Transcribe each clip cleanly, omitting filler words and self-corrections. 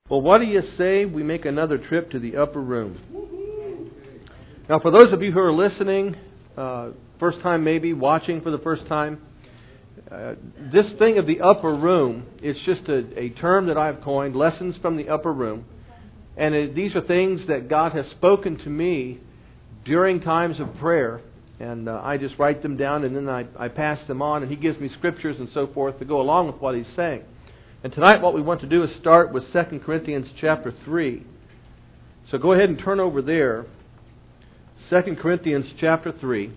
Well, what do you say we make another trip to the upper room? Now, for those of you who are listening, first time maybe, watching for the first time, this thing of the upper room is just a term that I've coined, lessons from the upper room. And these are things that God has spoken to me during times of prayer. And I just write them down and then I pass them on. And He gives me scriptures and so forth to go along with what He's saying. And tonight what we want to do is start with 2 Corinthians chapter 3. So go ahead and turn over there. 2 Corinthians chapter 3.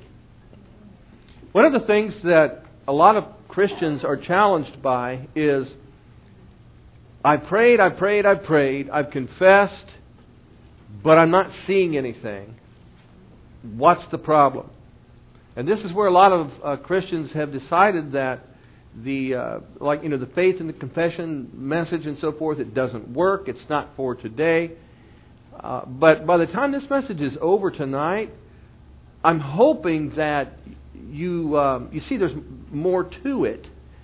One of the things that a lot of Christians are challenged by is, I've prayed, I've confessed, but I'm not seeing anything. What's the problem? And this is where a lot of Christians have decided that the faith and the confession message and so forth, it doesn't work. It's not for today. But by the time this message is over tonight, I'm hoping that you see there's more to it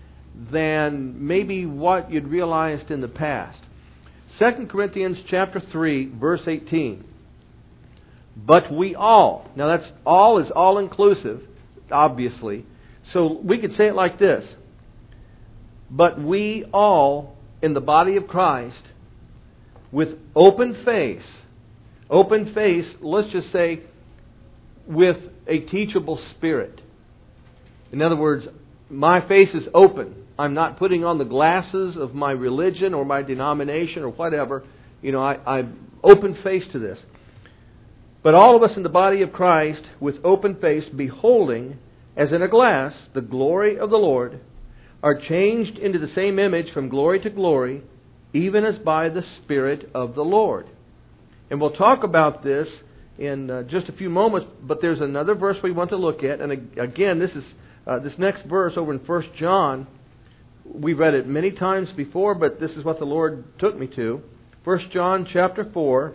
than maybe what you'd realized in the past. 2 Corinthians chapter 3, verse 18. But we all, now that's all is all inclusive, obviously. So we could say it like this. But we all in the body of Christ with open face, let's just say with a teachable spirit. In other words, my face is open. I'm not putting on the glasses of my religion or my denomination or whatever. I'm open face to this. But all of us in the body of Christ with open face, beholding as in a glass the glory of the Lord, are changed into the same image from glory to glory, even as by the Spirit of the Lord. And we'll talk about this in just a few moments, but there's another verse we want to look at. And again, this is this next verse over in 1 John. We've read it many times before, but this is what the Lord took me to. 1 John chapter 4,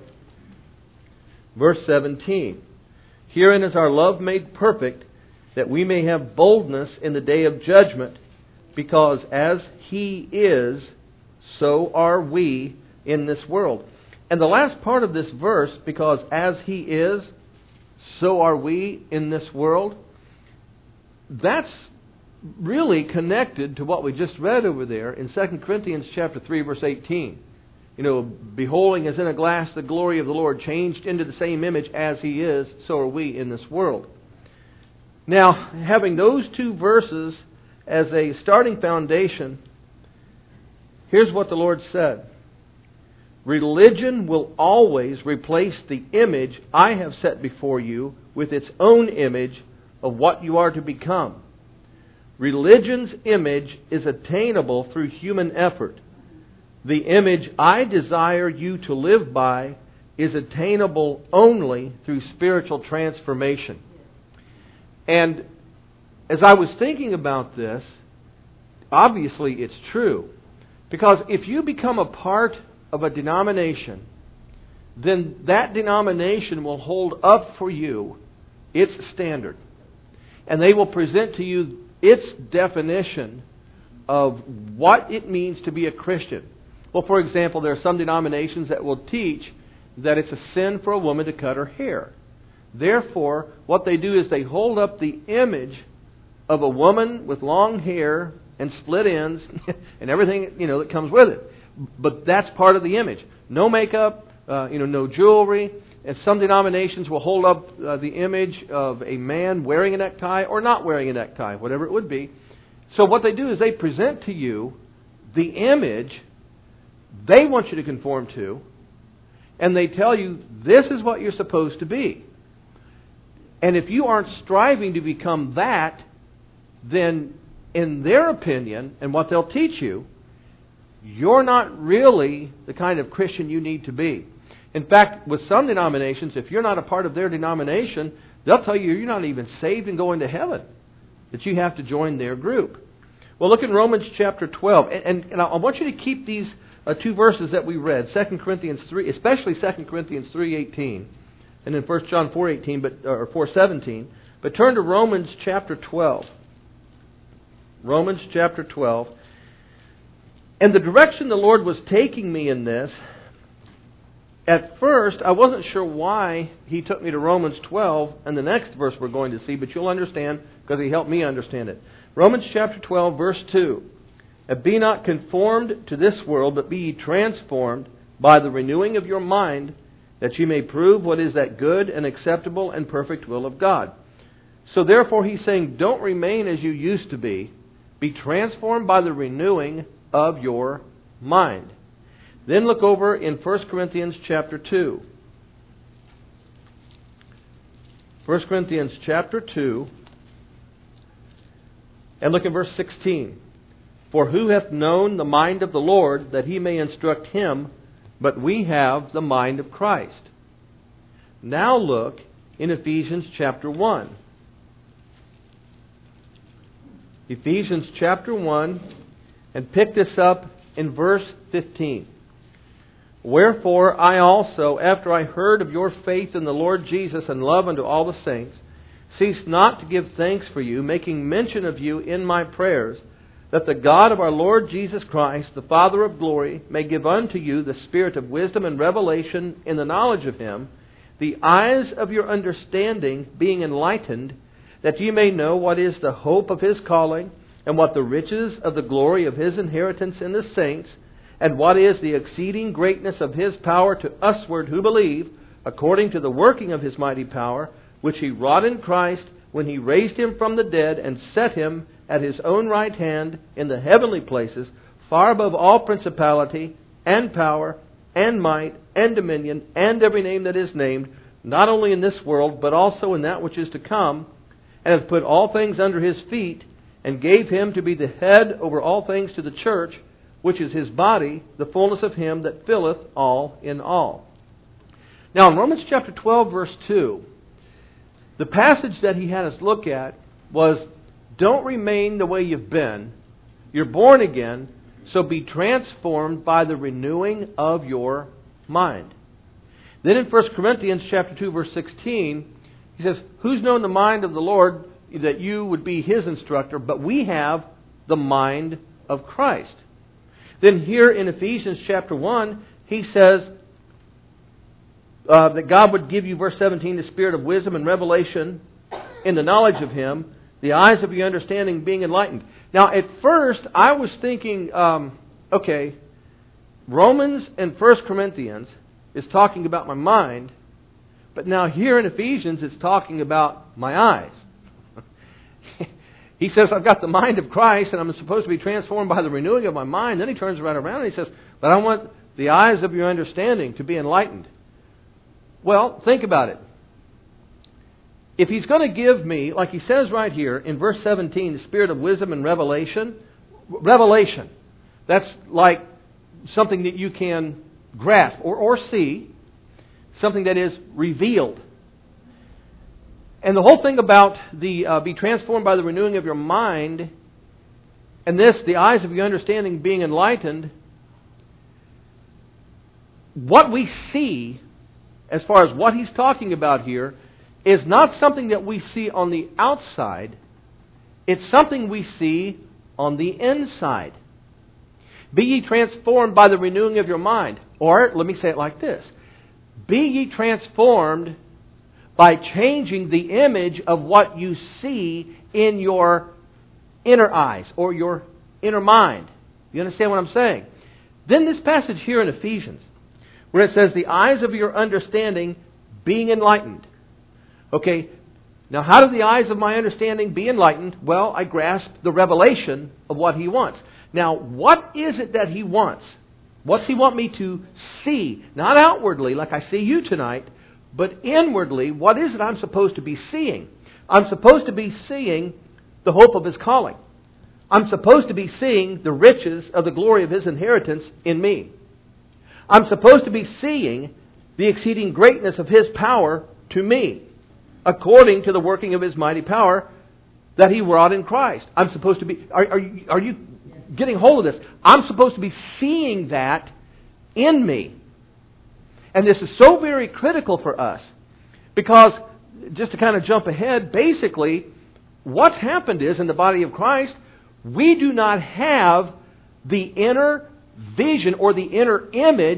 verse 17. Herein is our love made perfect, that we may have boldness in the day of judgment, because as He is, so are we in this world. And the last part of this verse, because as He is, so are we in this world, that's really connected to what we just read over there in 2 Corinthians chapter 3, verse 18. Beholding as in a glass the glory of the Lord, changed into the same image as He is, so are we in this world. Now, having those two verses as a starting foundation, here's what the Lord said. Religion will always replace the image I have set before you with its own image of what you are to become. Religion's image is attainable through human effort. The image I desire you to live by is attainable only through spiritual transformation. And as I was thinking about this, obviously it's true. Because if you become a part of a denomination, then that denomination will hold up for you its standard. And they will present to you its definition of what it means to be a Christian. Well, for example, there are some denominations that will teach that it's a sin for a woman to cut her hair. Therefore, what they do is they hold up the image of a woman with long hair and split ends and everything that comes with it. But that's part of the image. No makeup, no jewelry. And some denominations will hold up the image of a man wearing a necktie or not wearing a necktie, whatever it would be. So what they do is they present to you the image they want you to conform to, and they tell you this is what you're supposed to be. And if you aren't striving to become that, then in their opinion and what they'll teach you, you're not really the kind of Christian you need to be. In fact, with some denominations, if you're not a part of their denomination, they'll tell you you're not even saved and going to heaven, that you have to join their group. Well, look in Romans chapter 12. And I want you to keep these two verses that we read, 2 Corinthians 3, especially 2 Corinthians 3:18, and then 1 John 4:18, or 4:17. But turn to Romans chapter 12. Romans chapter 12. And the direction the Lord was taking me in this at first, I wasn't sure why he took me to Romans 12 and the next verse we're going to see, but you'll understand because he helped me understand it. Romans chapter 12, verse 2. And be not conformed to this world, but be ye transformed by the renewing of your mind, that ye may prove what is that good and acceptable and perfect will of God. So therefore he's saying, don't remain as you used to be. Be transformed by the renewing of your mind. Then look over in 1 Corinthians chapter 2. 1 Corinthians chapter 2. And look at verse 16. For who hath known the mind of the Lord, that he may instruct him? But we have the mind of Christ. Now look in Ephesians chapter 1. Ephesians chapter 1, and pick this up in verse 15. Wherefore I also, after I heard of your faith in the Lord Jesus and love unto all the saints, cease not to give thanks for you, making mention of you in my prayers, that the God of our Lord Jesus Christ, the Father of glory, may give unto you the spirit of wisdom and revelation in the knowledge of Him, the eyes of your understanding being enlightened, that ye may know what is the hope of His calling, and what the riches of the glory of His inheritance in the saints, and what is the exceeding greatness of His power to usward who believe, according to the working of His mighty power, which He wrought in Christ, when He raised Him from the dead, and set Him at His own right hand in the heavenly places, far above all principality, and power, and might, and dominion, and every name that is named, not only in this world, but also in that which is to come, and hath put all things under His feet, and gave Him to be the head over all things to the church, which is His body, the fullness of Him that filleth all in all. Now in Romans chapter 12, verse 2, the passage that he had us look at was, don't remain the way you've been. You're born again, so be transformed by the renewing of your mind. Then in 1 Corinthians chapter 2, verse 16, he says, who's known the mind of the Lord, that you would be His instructor, but we have the mind of Christ. Then here in Ephesians chapter 1, he says that God would give you, verse 17, the spirit of wisdom and revelation in the knowledge of Him, the eyes of your understanding being enlightened. Now at first I was thinking, okay, Romans and 1 Corinthians is talking about my mind, but now here in Ephesians it's talking about my eyes. He says, I've got the mind of Christ and I'm supposed to be transformed by the renewing of my mind. Then he turns right around and he says, but I want the eyes of your understanding to be enlightened. Well, think about it. If He's going to give me, like He says right here in verse 17, the spirit of wisdom and revelation, that's like something that you can grasp or see, something that is revealed. And the whole thing about the be transformed by the renewing of your mind, and this, the eyes of your understanding being enlightened, what we see, as far as what he's talking about here, is not something that we see on the outside. It's something we see on the inside. Be ye transformed by the renewing of your mind. Or, let me say it like this. Be ye transformed by changing the image of what you see in your inner eyes or your inner mind. You understand what I'm saying? Then this passage here in Ephesians, where it says, the eyes of your understanding being enlightened. Okay, now how do the eyes of my understanding be enlightened? Well, I grasp the revelation of what He wants. Now, what is it that He wants? What's He want me to see? Not outwardly, like I see you tonight, but inwardly, what is it I'm supposed to be seeing? I'm supposed to be seeing the hope of His calling. I'm supposed to be seeing the riches of the glory of His inheritance in me. I'm supposed to be seeing the exceeding greatness of His power to me, according to the working of His mighty power that He wrought in Christ. I'm supposed to be... Are you getting hold of this? I'm supposed to be seeing that in me. And this is so very critical for us. Because, just to kind of jump ahead, basically, what's happened is, in the body of Christ, we do not have the inner vision or the inner image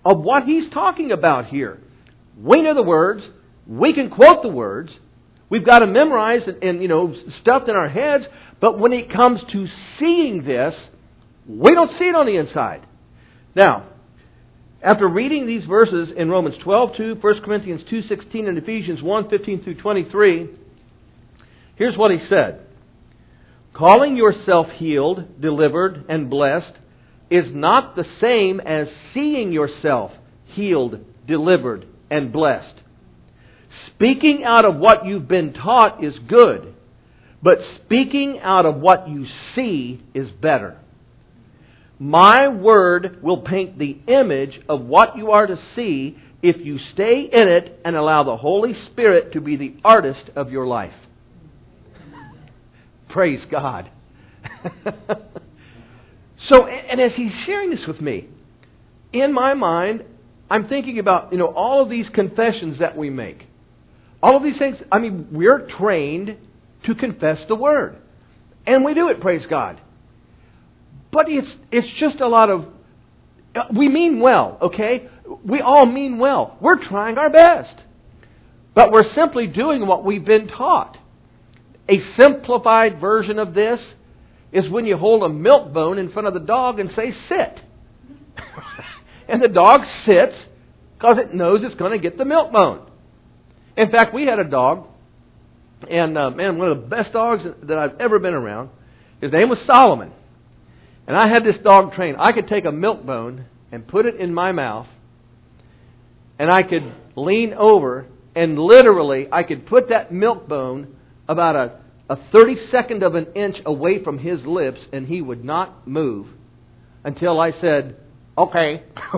of what he's talking about here. We know the words. We can quote the words. We've got them memorized and stuffed in our heads. But when it comes to seeing this, we don't see it on the inside. Now, after reading these verses in Romans 12:2, 1 Corinthians 2:16, and Ephesians 1:15 through 23, here's what he said. Calling yourself healed, delivered, and blessed is not the same as seeing yourself healed, delivered, and blessed. Speaking out of what you've been taught is good, but speaking out of what you see is better. My word will paint the image of what you are to see if you stay in it and allow the Holy Spirit to be the artist of your life. Praise God. So, and as he's sharing this with me, in my mind, I'm thinking about, all of these confessions that we make. All of these things, we're trained to confess the Word. And we do it, praise God. But it's just a lot of, we mean well, okay? We all mean well. We're trying our best. But we're simply doing what we've been taught. A simplified version of this is when you hold a milk bone in front of the dog and say, sit. And the dog sits because it knows it's going to get the milk bone. In fact, we had a dog, and one of the best dogs that I've ever been around. His name was Solomon. And I had this dog trained. I could take a milk bone and put it in my mouth, and I could lean over, and literally I could put that milk bone about a 32nd of an inch away from his lips, and he would not move until I said, okay.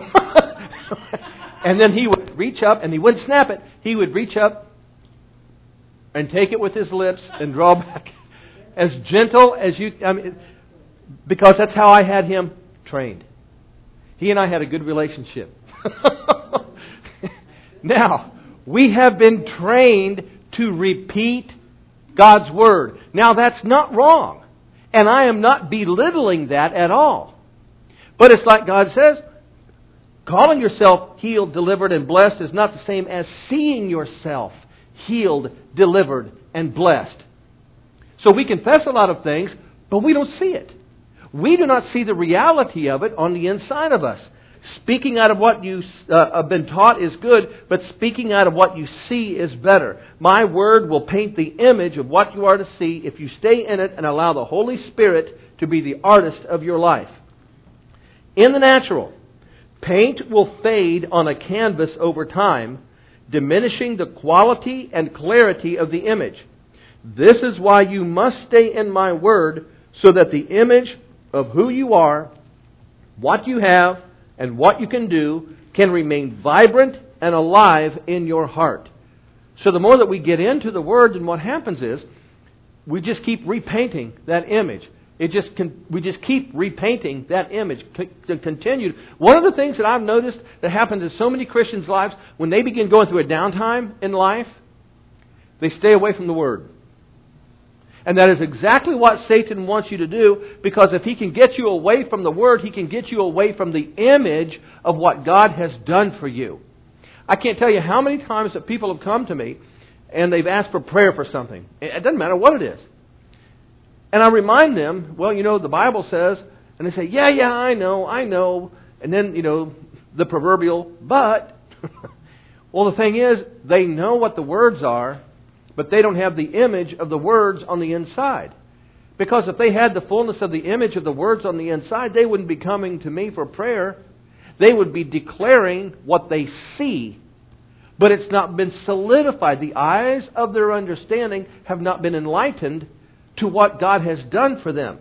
And then he would reach up, and he wouldn't snap it. He would reach up and take it with his lips and draw back. As gentle as you... because that's how I had him trained. He and I had a good relationship. Now, we have been trained to repeat God's Word. Now, that's not wrong. And I am not belittling that at all. But it's like God says, calling yourself healed, delivered, and blessed is not the same as seeing yourself healed, delivered, and blessed. So we confess a lot of things, but we don't see it. We do not see the reality of it on the inside of us. Speaking out of what you have been taught is good, but speaking out of what you see is better. My word will paint the image of what you are to see if you stay in it and allow the Holy Spirit to be the artist of your life. In the natural, paint will fade on a canvas over time, diminishing the quality and clarity of the image. This is why you must stay in my word, so that the image of who you are, what you have, and what you can do can remain vibrant and alive in your heart. So the more that we get into the Word, then what happens is we just keep repainting that image. We just keep repainting that image to continue. One of the things that I've noticed that happens in so many Christians' lives, when they begin going through a downtime in life, they stay away from the Word. And that is exactly what Satan wants you to do, because if he can get you away from the Word, he can get you away from the image of what God has done for you. I can't tell you how many times that people have come to me and they've asked for prayer for something. It doesn't matter what it is. And I remind them, well, the Bible says, and they say, yeah, I know. And then, the proverbial, but. Well, the thing is, they know what the words are, but they don't have the image of the words on the inside. Because if they had the fullness of the image of the words on the inside, they wouldn't be coming to me for prayer. They would be declaring what they see. But it's not been solidified. The eyes of their understanding have not been enlightened to what God has done for them.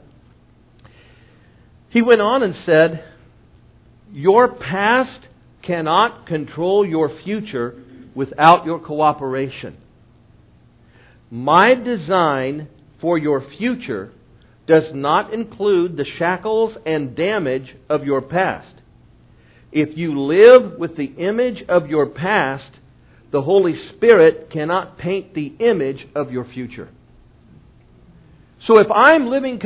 He went on and said, your past cannot control your future without your cooperation. My design for your future does not include the shackles and damage of your past. If you live with the image of your past, the Holy Spirit cannot paint the image of your future. So if I'm living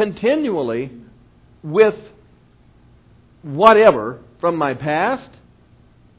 continually with whatever from my past,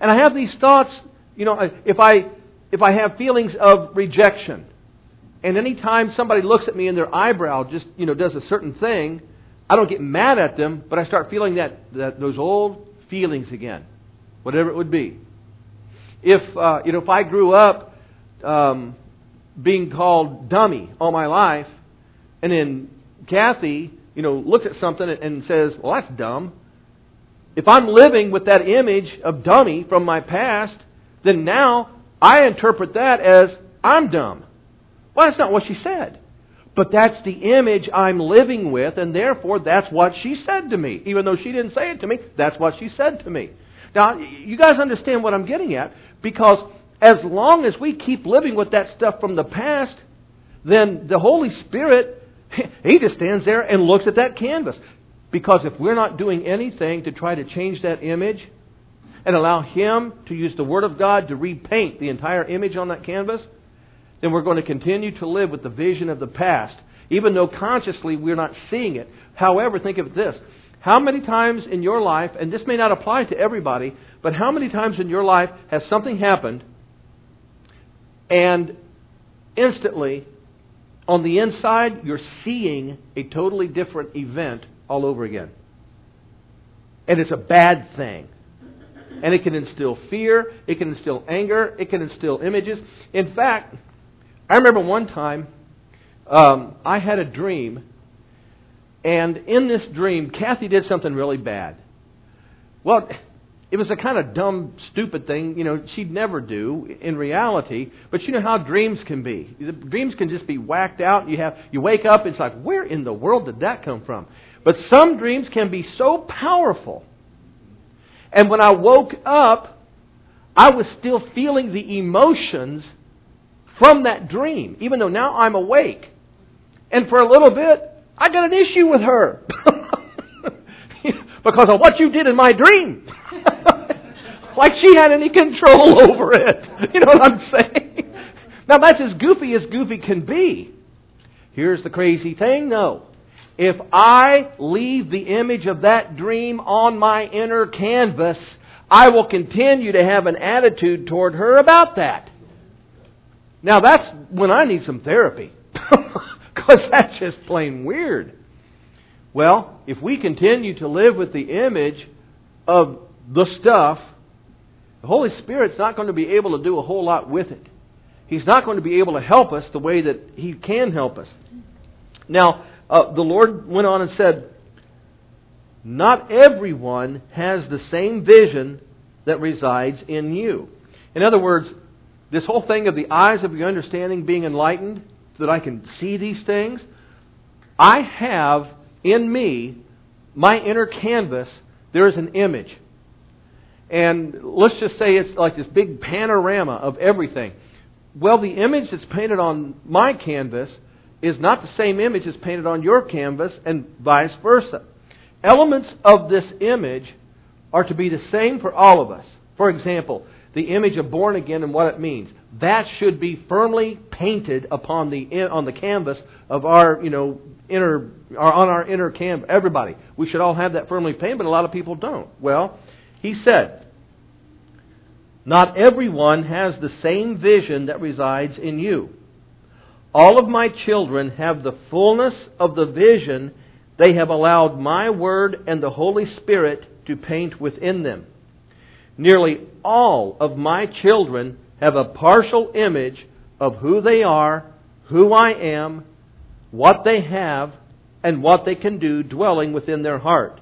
And I have these thoughts, if I have feelings of rejection, and any time somebody looks at me and their eyebrow just, does a certain thing, I don't get mad at them, but I start feeling that those old feelings again, whatever it would be. If I grew up being called dummy all my life, and then Kathy, looks at something and says, well, that's dumb. If I'm living with that image of dummy from my past, then now I interpret that as I'm dumb. Well, that's not what she said. But that's the image I'm living with, and therefore that's what she said to me. Even though she didn't say it to me, that's what she said to me. Now, you guys understand what I'm getting at, because as long as we keep living with that stuff from the past, then the Holy Spirit, He just stands there and looks at that canvas. Because if we're not doing anything to try to change that image and allow Him to use the Word of God to repaint the entire image on that canvas, then we're going to continue to live with the vision of the past, even though consciously we're not seeing it. However, think of this. How many times in your life, and this may not apply to everybody, but how many times in your life has something happened and instantly, on the inside, you're seeing a totally different event all over again? And it's a bad thing. And it can instill fear, it can instill anger, it can instill images. In fact, I remember one time I had a dream, and in this dream, Kathy did something really bad. Well, it was a kind of dumb, stupid thing, she'd never do in reality. But you know how dreams can be. Dreams can just be whacked out. You wake up, it's like, where in the world did that come from? But some dreams can be so powerful. And when I woke up, I was still feeling the emotions from that dream, even though now I'm awake. And for a little bit, I got an issue with her. Because of what you did in my dream. Like she had any control over it. You know what I'm saying? Now that's as goofy can be. Here's the crazy thing though. If I leave the image of that dream on my inner canvas, I will continue to have an attitude toward her about that. Now that's when I need some therapy. Because that's just plain weird. Well, if we continue to live with the image of the stuff, the Holy Spirit's not going to be able to do a whole lot with it. He's not going to be able to help us the way that He can help us. Now, the Lord went on and said, not everyone has the same vision that resides in you. In other words, this whole thing of the eyes of your understanding being enlightened, so that I can see these things, I have in me, my inner canvas, there is an image. And let's just say it's like this big panorama of everything. Well, the image that's painted on my canvas is not the same image that's painted on your canvas, and vice versa. Elements of this image are to be the same for all of us. For example, the image of born again and what it means. That should be firmly painted upon on the canvas of our on our inner canvas. Everybody, we should all have that firmly painted, but a lot of people don't. Well, He said, not everyone has the same vision that resides in you. All of my children have the fullness of the vision they have allowed my Word and the Holy Spirit to paint within them. Nearly all of my children have a partial image of who they are, who I am, what they have, and what they can do dwelling within their heart.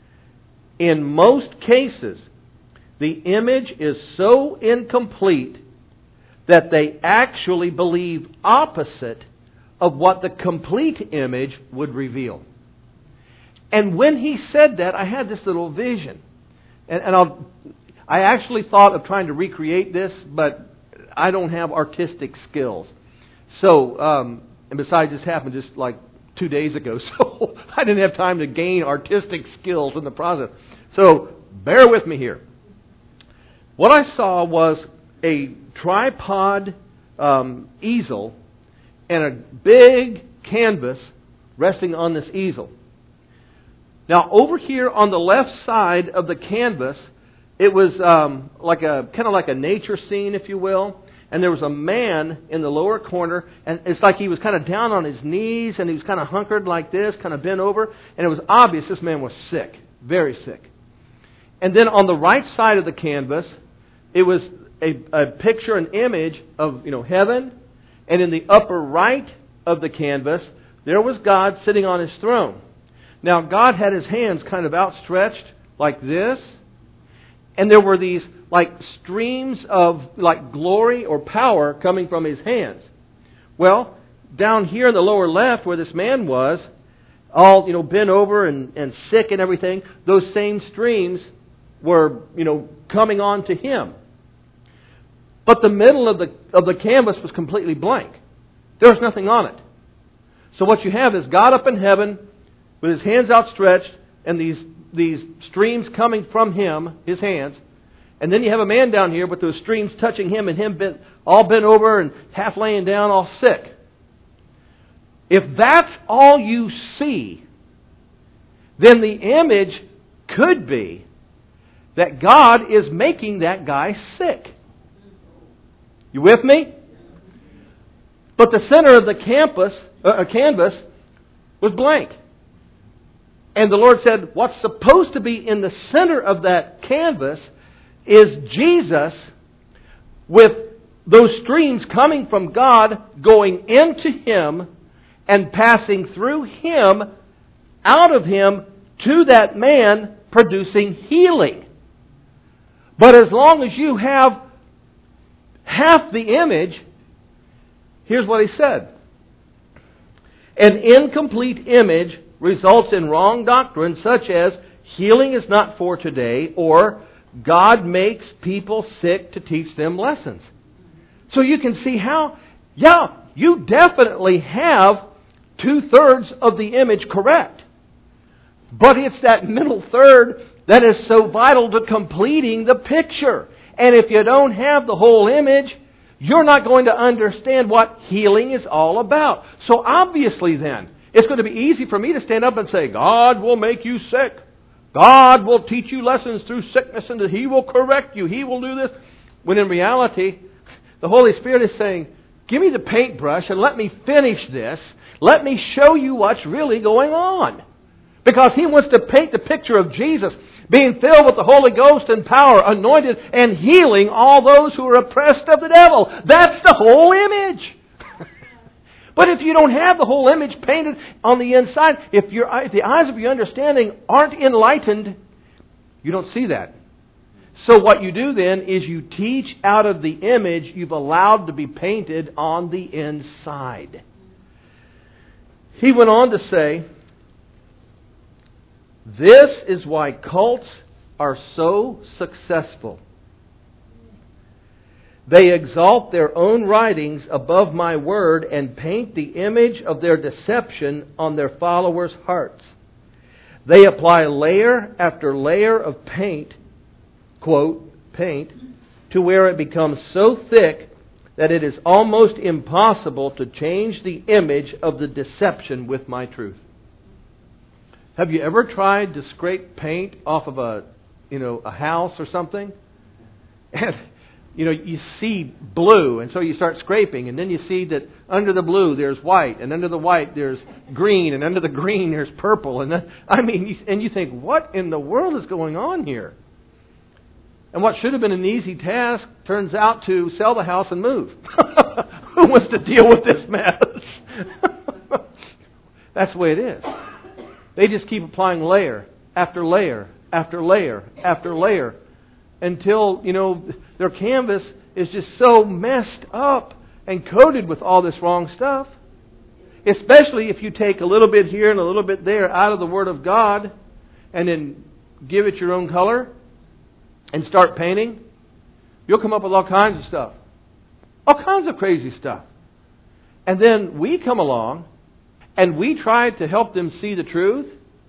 In most cases, the image is so incomplete that they actually believe opposite of what the complete image would reveal. And when He said that, I had this little vision. And I actually thought of trying to recreate this, but I don't have artistic skills. So, and besides, this happened just like 2 days ago, so I didn't have time to gain artistic skills in the process. So, bear with me here. What I saw was a tripod easel and a big canvas resting on this easel. Now, over here on the left side of the canvas, It was kind of like a nature scene, if you will. And there was a man in the lower corner, and it's like he was kind of down on his knees, and he was kind of hunkered like this, kind of bent over, and it was obvious this man was sick, very sick. And then on the right side of the canvas, it was a picture, an image of heaven, and in the upper right of the canvas, there was God sitting on His throne. Now, God had His hands kind of outstretched like this, and there were these like streams of like glory or power coming from His hands. Well, down here in the lower left where this man was, all bent over and sick and everything, those same streams were coming on to him. But the middle of the canvas was completely blank. There was nothing on it. So what you have is God up in heaven with His hands outstretched and these streams coming from Him, His hands. And then you have a man down here with those streams touching him and him all bent over and half laying down, all sick. If that's all you see, then the image could be that God is making that guy sick. You with me? But the center of the canvas was blank. And the Lord said, what's supposed to be in the center of that canvas is Jesus with those streams coming from God going into Him and passing through Him, out of Him, to that man, producing healing. But as long as you have half the image, here's what He said. An incomplete image results in wrong doctrine such as healing is not for today, or God makes people sick to teach them lessons. So you can see how, you definitely have 2/3 of the image correct. But it's that middle third that is so vital to completing the picture. And if you don't have the whole image, you're not going to understand what healing is all about. So obviously then, it's going to be easy for me to stand up and say, God will make you sick. God will teach you lessons through sickness and He will correct you. He will do this. When in reality, the Holy Spirit is saying, give me the paintbrush and let me finish this. Let me show you what's really going on. Because He wants to paint the picture of Jesus being filled with the Holy Ghost and power, anointed and healing all those who are oppressed of the devil. That's the whole image. But if you don't have the whole image painted on the inside, if the eyes of your understanding aren't enlightened, you don't see that. So what you do then is you teach out of the image you've allowed to be painted on the inside. He went on to say, this is why cults are so successful. They exalt their own writings above my word and paint the image of their deception on their followers' hearts. They apply layer after layer of paint, quote, paint, to where it becomes so thick that it is almost impossible to change the image of the deception with my truth. Have you ever tried to scrape paint off of a house or something? And you see blue, and so you start scraping, and then you see that under the blue there's white, and under the white there's green, and under the green there's purple, and you think, what in the world is going on here? And what should have been an easy task turns out to sell the house and move. Who wants to deal with this mess? That's the way it is. They just keep applying layer after layer after layer after layer until, their canvas is just so messed up and coated with all this wrong stuff. Especially if you take a little bit here and a little bit there out of the Word of God and then give it your own color and start painting, you'll come up with all kinds of stuff. All kinds of crazy stuff. And then we come along and we try to help them see the truth.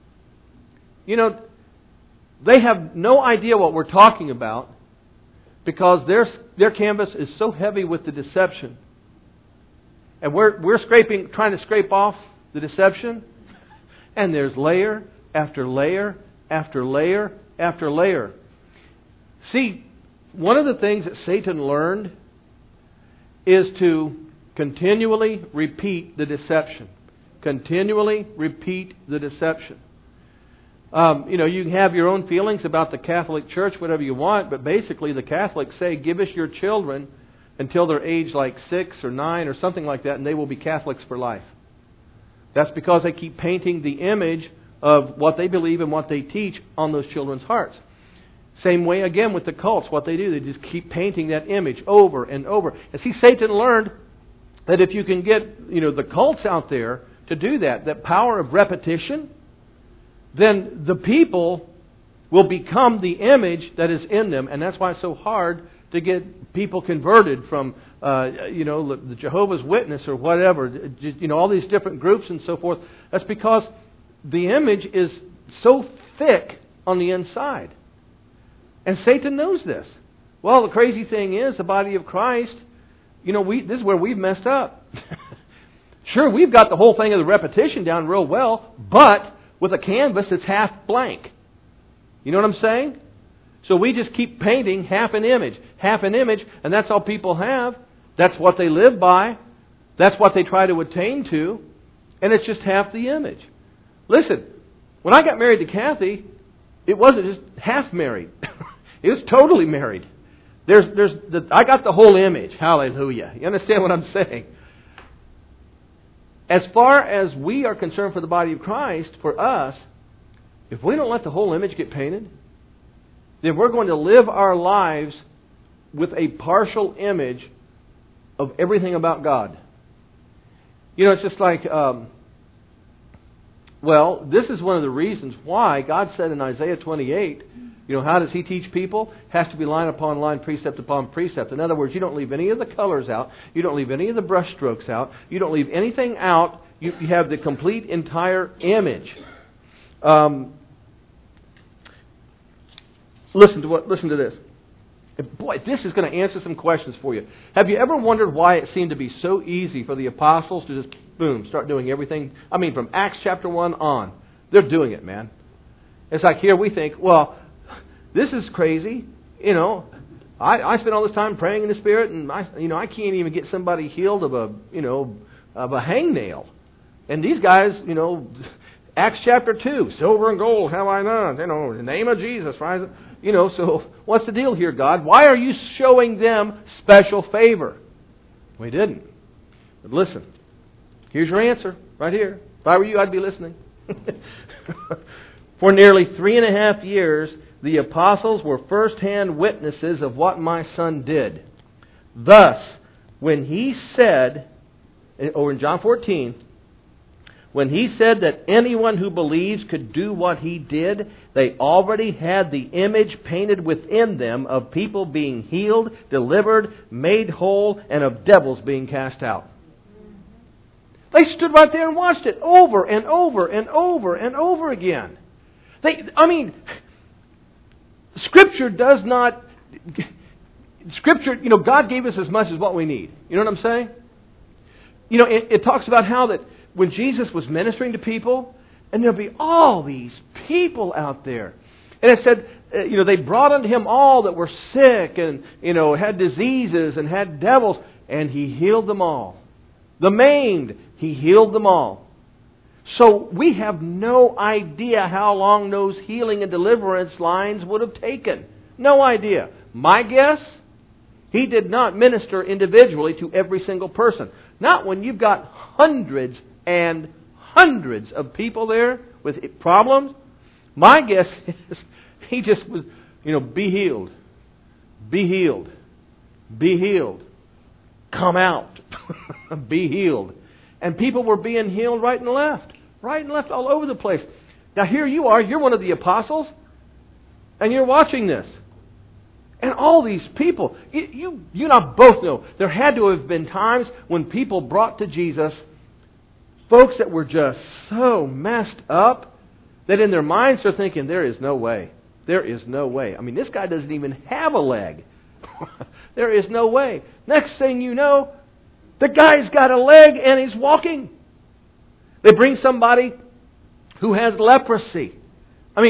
They have no idea what we're talking about because their canvas is so heavy with the deception. And we're trying to scrape off the deception. And there's layer after layer after layer after layer. See, one of the things that Satan learned is to continually repeat the deception. Continually repeat the deception. You can have your own feelings about the Catholic Church, whatever you want, but basically the Catholics say, give us your children until they're aged like 6 or 9 or something like that, and they will be Catholics for life. That's because they keep painting the image of what they believe and what they teach on those children's hearts. Same way again with the cults. What they do, they just keep painting that image over and over. And see, Satan learned that if you can get the cults out there to do that power of repetition, then the people will become the image that is in them. And that's why it's so hard to get people converted from, the Jehovah's Witness or whatever, all these different groups and so forth. That's because the image is so thick on the inside. And Satan knows this. Well, the crazy thing is, the body of Christ, this is where we've messed up. Sure, we've got the whole thing of the repetition down real well, but with a canvas that's half blank. You know what I'm saying? So we just keep painting half an image, and that's all people have. That's what they live by. That's what they try to attain to. And it's just half the image. Listen, when I got married to Kathy, it wasn't just half married. It was totally married. I got the whole image. Hallelujah. You understand what I'm saying? As far as we are concerned for the body of Christ, for us, if we don't let the whole image get painted, then we're going to live our lives with a partial image of everything about God. It's just like, this is one of the reasons why God said in Isaiah 28, how does He teach people? Has to be line upon line, precept upon precept. In other words, you don't leave any of the colors out. You don't leave any of the brush strokes out. You don't leave anything out. You have the complete entire image. Listen to this. Boy, this is going to answer some questions for you. Have you ever wondered why it seemed to be so easy for the apostles to just, boom, start doing everything? I mean, from Acts chapter 1 on. They're doing it, man. It's like here we think, well, this is crazy. I spend all this time praying in the Spirit, and I can't even get somebody healed of a hangnail. And these guys, Acts chapter 2, silver and gold have I none. In the name of Jesus, right? So what's the deal here, God? Why are you showing them special favor? We didn't. But listen, here's your answer right here. If I were you, I'd be listening. For nearly 3.5 years, the apostles were first-hand witnesses of what my Son did. Thus, when He said, or in John 14, when He said that anyone who believes could do what He did, they already had the image painted within them of people being healed, delivered, made whole, and of devils being cast out. They stood right there and watched it over and over and over and over again. Scripture does not... Scripture, God gave us as much as what we need. You know what I'm saying? It talks about how that when Jesus was ministering to people, and there'll be all these people out there. And it said, they brought unto Him all that were sick and, had diseases and had devils, and He healed them all. The maimed, He healed them all. So we have no idea how long those healing and deliverance lines would have taken. No idea. My guess, He did not minister individually to every single person. Not when you've got hundreds and hundreds of people there with problems. My guess is He just was, be healed. Be healed. Be healed. Come out. Be healed. And people were being healed right and left. Right and left all over the place. Now here you are. You're one of the apostles. And you're watching this. And all these people. You and I both know. There had to have been times when people brought to Jesus folks that were just so messed up that in their minds they're thinking, there is no way. There is no way. I mean, this guy doesn't even have a leg. There is no way. Next thing you know, the guy's got a leg and he's walking. They bring somebody who has leprosy. I mean,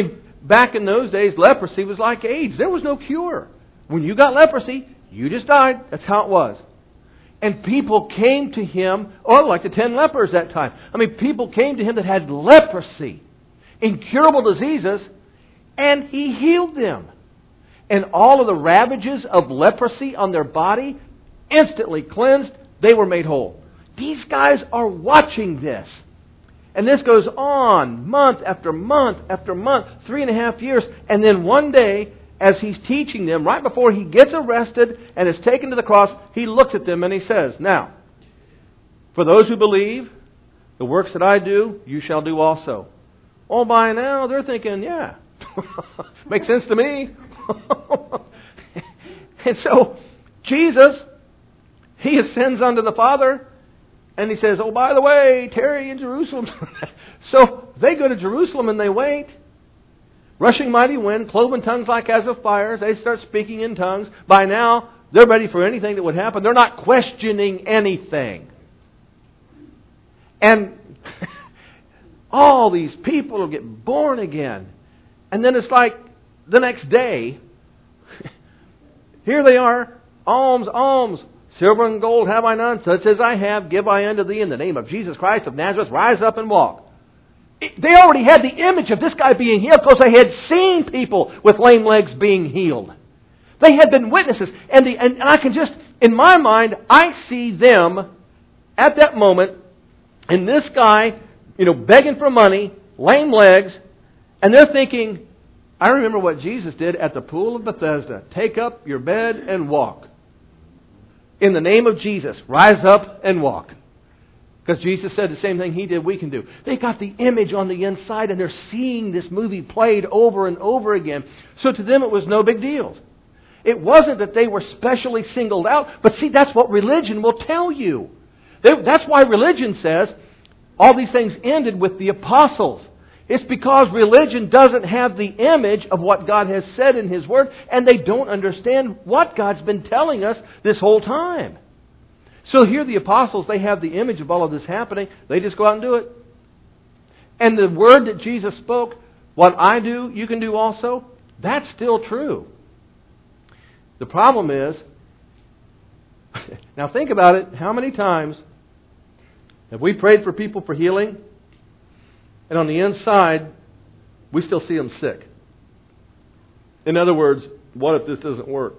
back in those days, leprosy was like AIDS. There was no cure. When you got leprosy, you just died. That's how it was. And people came to Him, like the 10 lepers that time. I mean, people came to Him that had leprosy, incurable diseases, and He healed them. And all of the ravages of leprosy on their body, instantly cleansed, they were made whole. These guys are watching this. And this goes on month after month after month, 3.5 years. And then one day, as He's teaching them, right before He gets arrested and is taken to the cross, He looks at them and He says, "Now, for those who believe, the works that I do, you shall do also." Oh, by now, they're thinking, yeah, makes sense to me. And so, Jesus, He ascends unto the Father, and He says, "Oh, by the way, tarry in Jerusalem." So they go to Jerusalem and they wait. Rushing mighty wind, cloven tongues like as of fire. They start speaking in tongues. By now, they're ready for anything that would happen. They're not questioning anything. And all these people will get born again. And then it's like the next day, here they are, alms, alms. Silver and gold have I none, such as I have, give I unto thee in the name of Jesus Christ of Nazareth, rise up and walk. They already had the image of this guy being healed because they had seen people with lame legs being healed. They had been witnesses. And I can just, in my mind, I see them at that moment, and this guy, begging for money, lame legs, and they're thinking, I remember what Jesus did at the pool of Bethesda. Take up your bed and walk. In the name of Jesus, rise up and walk. Because Jesus said the same thing He did, we can do. They got the image on the inside and they're seeing this movie played over and over again. So to them it was no big deal. It wasn't that they were specially singled out. But see, that's what religion will tell you. That's why religion says all these things ended with the apostles. It's because religion doesn't have the image of what God has said in His Word, and they don't understand what God's been telling us this whole time. So here the apostles, they have the image of all of this happening. They just go out and do it. And the word that Jesus spoke, what I do, you can do also, that's still true. The problem is, now think about it, how many times have we prayed for people for healing, and on the inside, we still see them sick? In other words, what if this doesn't work?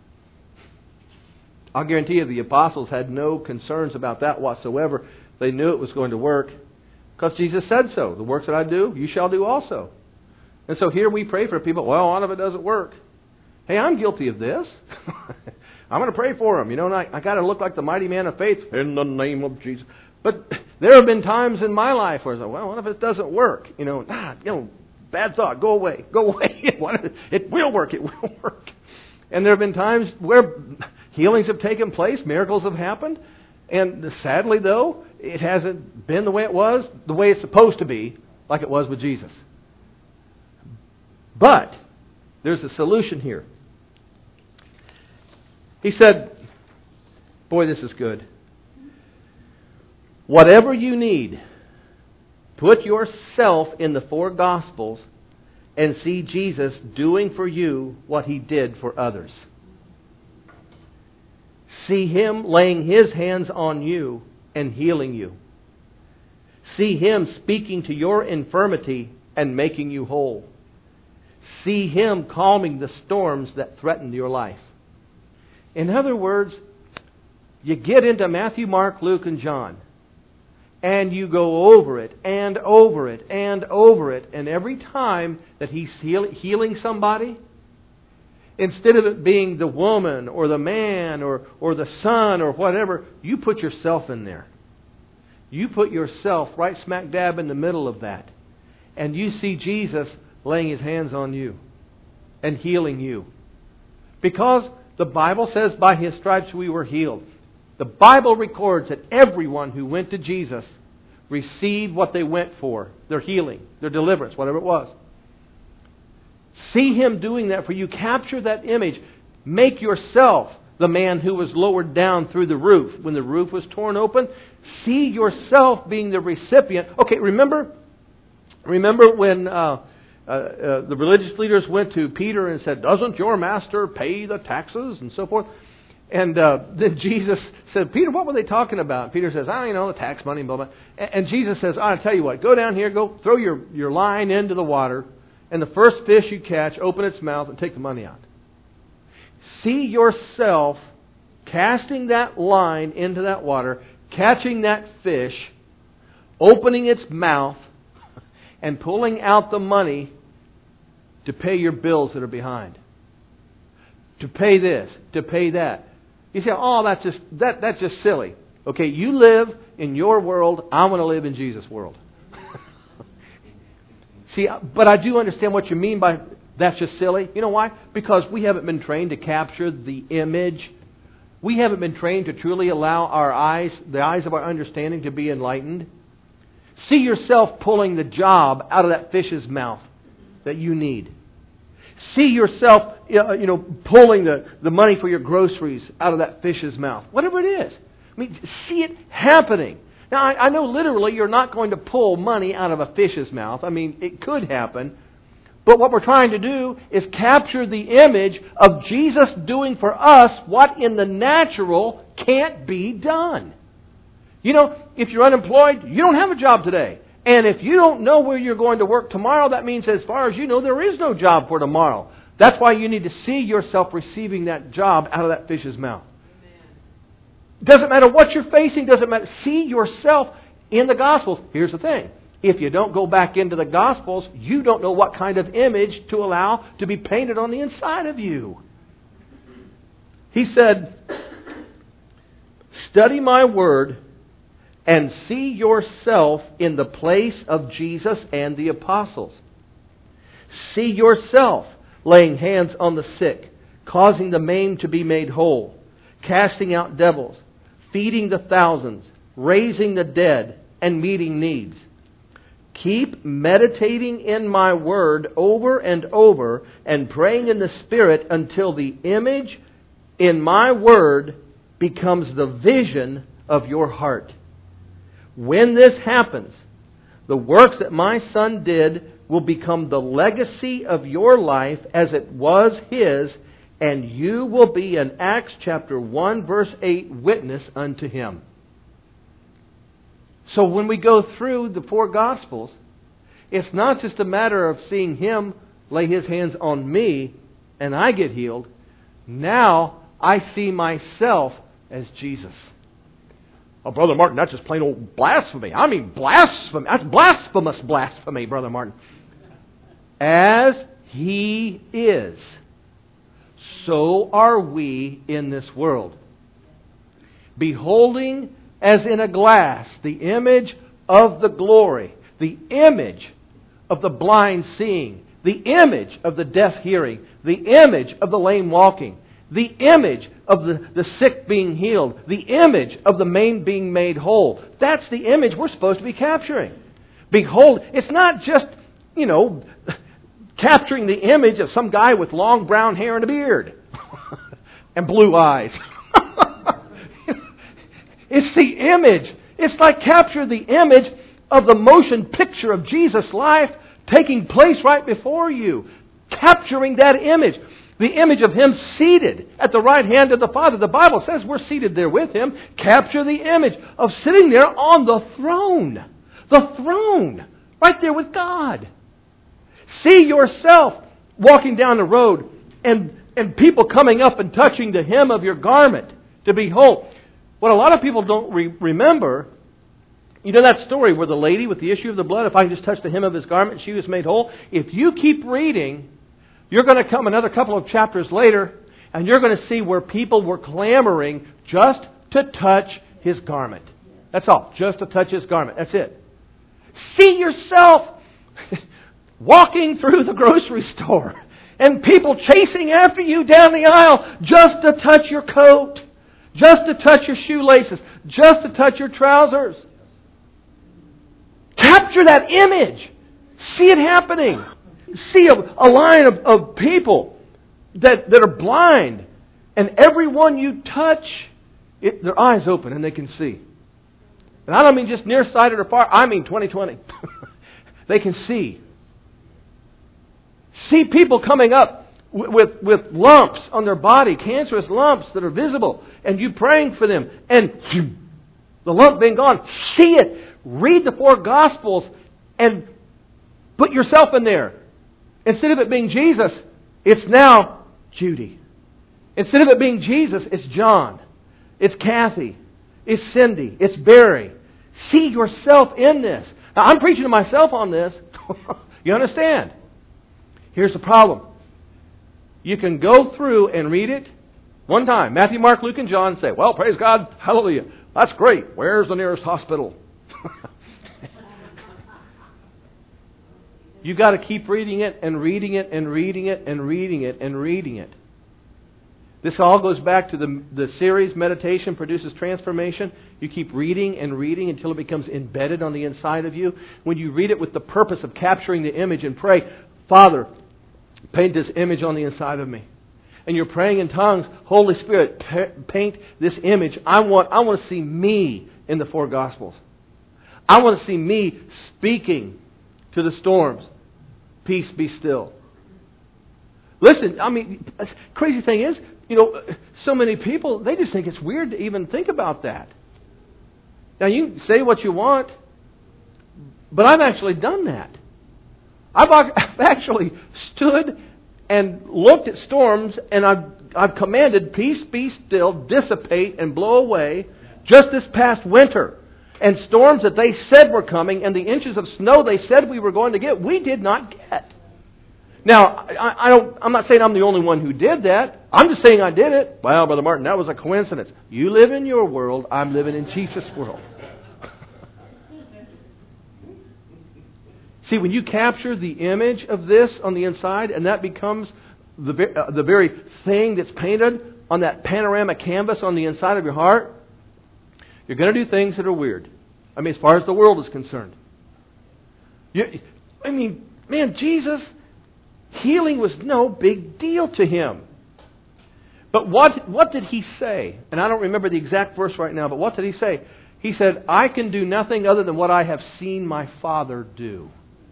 I'll guarantee you the apostles had no concerns about that whatsoever. They knew it was going to work because Jesus said so. The works that I do, you shall do also. And so here we pray for people. Well, one of it doesn't work. Hey, I'm guilty of this. I'm going to pray for them. And I got to look like the mighty man of faith in the name of Jesus. But there have been times in my life where I say, well, what if it doesn't work? Bad thought, go away, go away. It will work, it will work. And there have been times where healings have taken place, miracles have happened, and sadly though, it hasn't been the way it was, the way it's supposed to be, like it was with Jesus. But there's a solution here. He said, boy, this is good. Whatever you need, put yourself in the 4 Gospels and see Jesus doing for you what He did for others. See Him laying His hands on you and healing you. See Him speaking to your infirmity and making you whole. See Him calming the storms that threaten your life. In other words, you get into Matthew, Mark, Luke, and John, and you go over it and over it and over it, and every time that He's healing somebody, instead of it being the woman or the man or the son or whatever, you put yourself in there. You put yourself right smack dab in the middle of that. And you see Jesus laying His hands on you and healing you. Because the Bible says by His stripes we were healed. The Bible records that everyone who went to Jesus received what they went for. Their healing, their deliverance, whatever it was. See Him doing that for you. Capture that image. Make yourself the man who was lowered down through the roof when the roof was torn open. See yourself being the recipient. Okay, remember when the religious leaders went to Peter and said, "Doesn't your master pay the taxes?" and so forth. And then Jesus said, "Peter, what were they talking about?" Peter says, "I don't know, the tax money, blah, blah." And Jesus says, "I'll tell you what, go down here, go throw your line into the water, and the first fish you catch, open its mouth and take the money out." See yourself casting that line into that water, catching that fish, opening its mouth, and pulling out the money to pay your bills that are behind. To pay this, to pay that. You say, "Oh, that's just silly." Okay, you live in your world. I want to live in Jesus' world. See, but I do understand what you mean by that's just silly. You know why? Because we haven't been trained to capture the image. We haven't been trained to truly allow the eyes of our understanding to be enlightened. See yourself pulling the job out of that fish's mouth that you need. See yourself, pulling the money for your groceries out of that fish's mouth. Whatever it is. I mean, see it happening. Now, I know literally you're not going to pull money out of a fish's mouth. I mean, it could happen. But what we're trying to do is capture the image of Jesus doing for us what in the natural can't be done. If you're unemployed, you don't have a job today. And if you don't know where you're going to work tomorrow, that means as far as you know, there is no job for tomorrow. That's why you need to see yourself receiving that job out of that fish's mouth. Doesn't matter what you're facing, doesn't matter. See yourself in the Gospels. Here's the thing. If you don't go back into the Gospels, you don't know what kind of image to allow to be painted on the inside of you. He said, "Study my word and see yourself in the place of Jesus and the apostles. See yourself laying hands on the sick, causing the maimed to be made whole, casting out devils, feeding the thousands, raising the dead, and meeting needs. Keep meditating in my word over and over and praying in the Spirit until the image in my word becomes the vision of your heart. When this happens, the works that my Son did will become the legacy of your life as it was His, and you will be an Acts chapter 1 verse 8 witness unto Him." So when we go through the four Gospels, it's not just a matter of seeing Him lay His hands on me and I get healed. Now I see myself as Jesus. "Oh, Brother Martin, that's just plain old blasphemy." I mean, blasphemy. That's blasphemous blasphemy, Brother Martin. As He is, so are we in this world. Beholding as in a glass the image of the glory, the image of the blind seeing, the image of the deaf hearing, the image of the lame walking, the image of the sick being healed, the image of the maimed being made whole. That's the image we're supposed to be capturing. Behold, it's not just, capturing the image of some guy with long brown hair and a beard and blue eyes. It's the image. It's like capture the image of the motion picture of Jesus' life taking place right before you. Capturing that image. The image of Him seated at the right hand of the Father. The Bible says we're seated there with Him. Capture the image of sitting there on the throne. The throne. Right there with God. See yourself walking down the road and people coming up and touching the hem of your garment to be whole. What a lot of people don't remember, that story where the lady with the issue of the blood, if I can just touch the hem of His garment, she was made whole. If you keep reading, you're going to come another couple of chapters later, and you're going to see where people were clamoring just to touch His garment. That's all. Just to touch His garment. That's it. See yourself walking through the grocery store and people chasing after you down the aisle just to touch your coat, just to touch your shoelaces, just to touch your trousers. Capture that image. See it happening. See a line of people that are blind, and everyone you touch, their eyes open and they can see. And I don't mean just nearsighted or far, I mean 20/20. They can see. See people coming up with lumps on their body, cancerous lumps that are visible, and you praying for them, and the lump being gone. See it. Read the 4 Gospels and put yourself in there. Instead of it being Jesus, it's now Judy. Instead of it being Jesus, it's John. It's Kathy. It's Cindy. It's Barry. See yourself in this. Now, I'm preaching to myself on this. You understand? Here's the problem. You can go through and read it one time. Matthew, Mark, Luke, and John say, well, praise God, hallelujah. That's great. Where's the nearest hospital? You've got to keep reading it and reading it and reading it and reading it and reading it. This all goes back to the series, Meditation Produces Transformation. You keep reading and reading until it becomes embedded on the inside of you. When you read it with the purpose of capturing the image and pray, Father, paint this image on the inside of me. And you're praying in tongues, Holy Spirit, paint this image. I want to see me in the 4 Gospels. I want to see me speaking to the storms. Peace, be still. Listen, I mean, the crazy thing is, so many people, they just think it's weird to even think about that. Now, you can say what you want, but I've actually done that. I've actually stood and looked at storms, and I've commanded peace, be still, dissipate, and blow away just this past winter. And storms that they said were coming, and the inches of snow they said we were going to get, we did not get. Now, I'm not saying I'm the only one who did that. I'm just saying I did it. Well, Brother Martin, that was a coincidence. You live in your world. I'm living in Jesus' world. See, when you capture the image of this on the inside, and that becomes the very thing that's painted on that panorama canvas on the inside of your heart, you're going to do things that are weird. I mean, as far as the world is concerned. Jesus, healing was no big deal to Him. But what did He say? And I don't remember the exact verse right now, but what did He say? He said, I can do nothing other than what I have seen my Father do.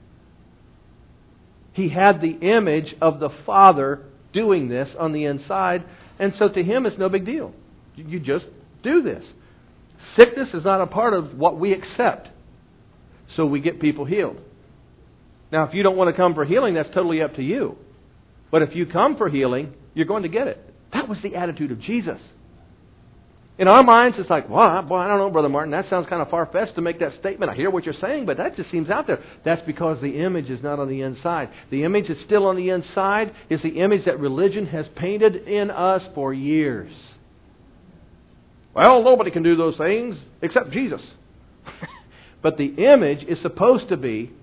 He had the image of the Father doing this on the inside, and so to Him it's no big deal. You just do this. Sickness is not a part of what we accept, so we get people healed. Now, if you don't want to come for healing, that's totally up to you. But if you come for healing, you're going to get it. That was the attitude of Jesus. In our minds, it's like, well, I don't know, Brother Martin, that sounds kind of far-fetched to make that statement. I hear what you're saying, but that just seems out there. That's because the image is not on the inside. The image that's still on the inside is the image that religion has painted in us for years. Well, nobody can do those things except Jesus. But the image is supposed to be,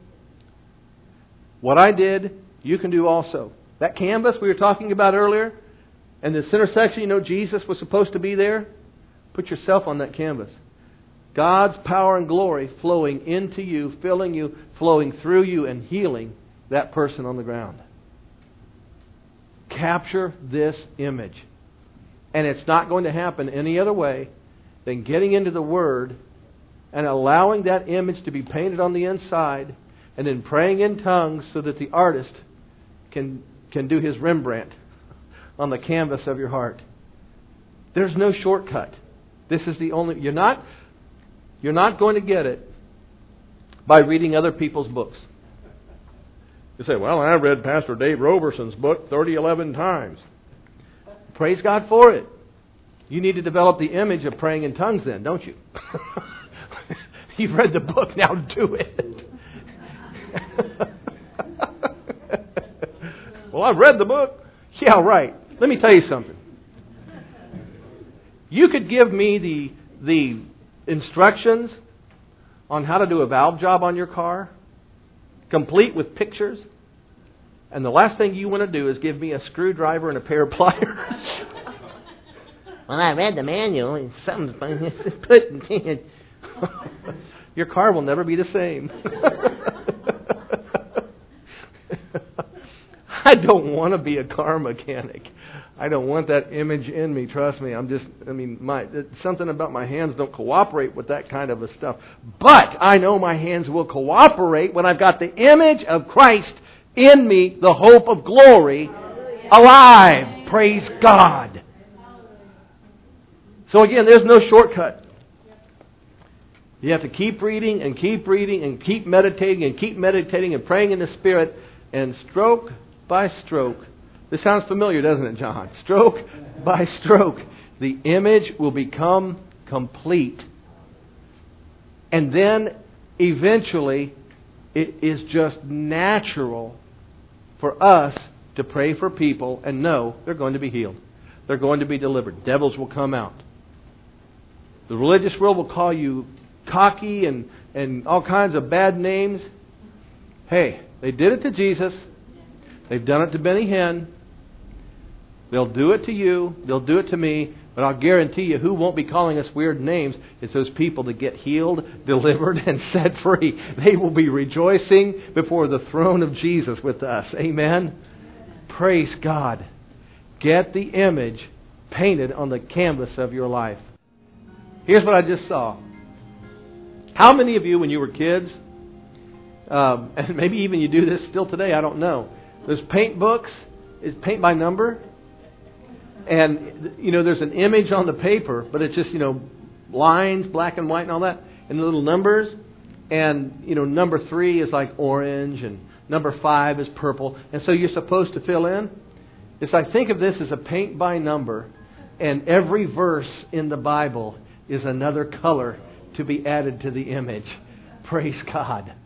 what I did, you can do also. That canvas we were talking about earlier, and the center section, Jesus was supposed to be there. Put yourself on that canvas. God's power and glory flowing into you, filling you, flowing through you, and healing that person on the ground. Capture this image. And it's not going to happen any other way than getting into the Word and allowing that image to be painted on the inside, and then praying in tongues so that the artist can do his Rembrandt on the canvas of your heart. There's no shortcut. This is the only... You're not going to get it by reading other people's books. You say, well, I read Pastor Dave Roberson's book 11 times. Praise God for it. You need to develop the image of praying in tongues then, don't you? You've read the book, now do it. Well, I've read the book. Yeah, right. Let me tell you something. You could give me the instructions on how to do a valve job on your car, complete with pictures, and the last thing you want to do is give me a screwdriver and a pair of pliers. Well, I read the manual and something's put in. Your car will never be the same. I don't want to be a car mechanic. I don't want that image in me. Trust me. Something about my hands don't cooperate with that kind of a stuff. But I know my hands will cooperate when I've got the image of Christ In me, the hope of glory, alive. Praise God. So again, there's no shortcut. You have to keep reading and keep reading and keep meditating and praying in the Spirit, and stroke by stroke. This sounds familiar, doesn't it, John? Stroke by stroke, the image will become complete. And then eventually it is just natural for us to pray for people and know they're going to be healed. They're going to be delivered. Devils will come out. The religious world will call you cocky and all kinds of bad names. Hey, they did it to Jesus. They've done it to Benny Hinn. They'll do it to you. They'll do it to me. But I'll guarantee you who won't be calling us weird names. It's those people that get healed, delivered, and set free. They will be rejoicing before the throne of Jesus with us. Amen? Praise God. Get the image painted on the canvas of your life. Here's what I just saw. How many of you, when you were kids, and maybe even you do this still today, I don't know. Those paint books is paint by number. And, there's an image on the paper, but it's just, lines, black and white and all that, and the little numbers. And, number 3 is like orange, and number 5 is purple. And so you're supposed to fill in. It's like, think of this as a paint by number, and every verse in the Bible is another color to be added to the image. Praise God.